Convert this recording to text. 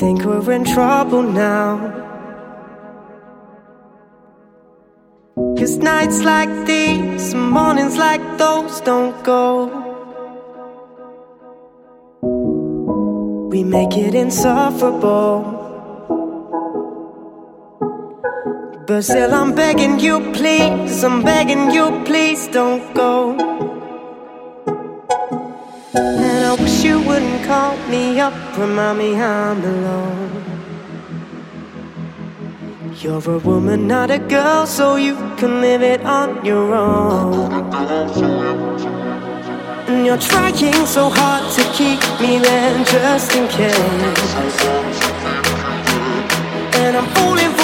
think we're in trouble now. 'Cause nights like these, mornings like those don't go. We make it insufferable. But still I'm begging you please, I'm begging you please don't go. And I wish you wouldn't call me up, remind me I'm alone. You're a woman, not a girl, so you can live it on your own. And you're trying so hard to keep me there just in case. And I'm falling for